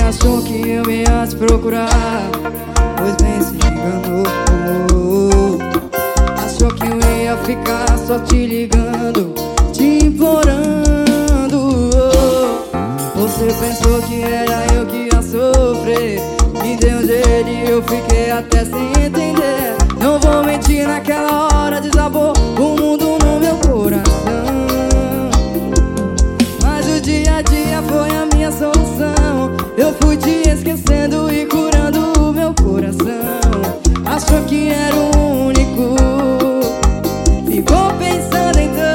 achou que eu ia te procurar, pois bem se enganou. Achou que eu ia ficar só te ligando, te implorando. Você pensou que era eu que ia sofrer, me deu jeito e eu fiquei até sem entender. Não vou mentir, naquela hora desabou o mundo no meu coração. Mas o dia a dia foi a minha solução. Eu fui te esquecendo e curando o meu coração. Achou que era o único, ficou pensando então.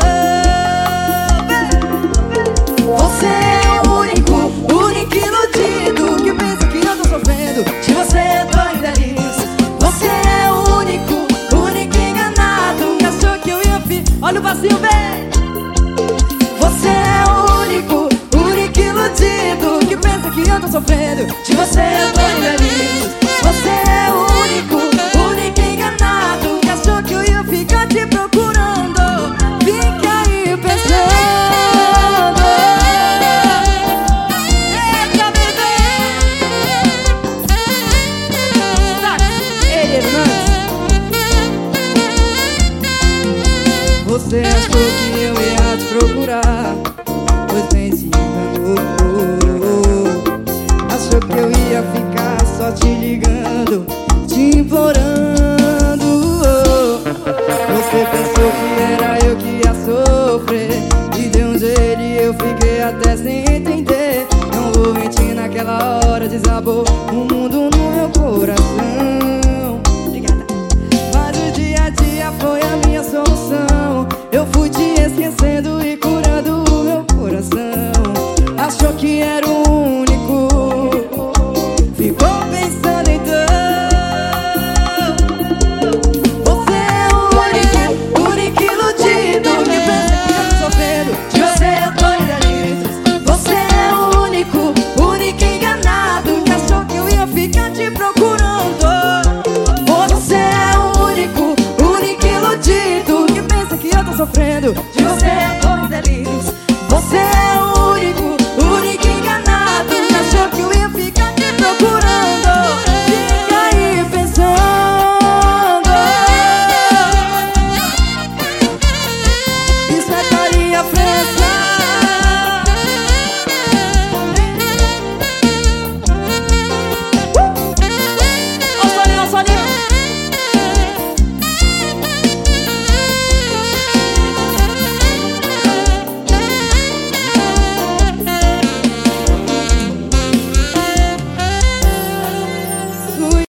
Você é o único iludido que pensa que eu tô sofrendo. De você tô infeliz. Você é o único enganado que achou que eu ia olha o vazio, vem. Você é o único iludido que pensa que eu tô sofrendo. De você eu tô infeliz. Você é o único enganado que achou que eu ia ficar te procurando. Fica aí pensando. Eita, bebê! Ei, Hernandes. Você achou que eu ia te procurar, pois bem se enganou. Achou que eu ia